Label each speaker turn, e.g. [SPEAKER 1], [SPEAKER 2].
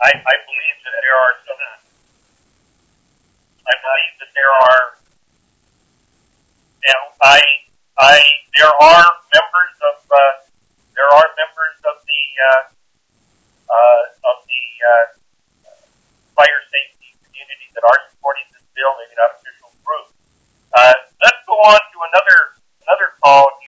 [SPEAKER 1] I believe that there are some. I believe that there are. You know, there are members of. There are members of the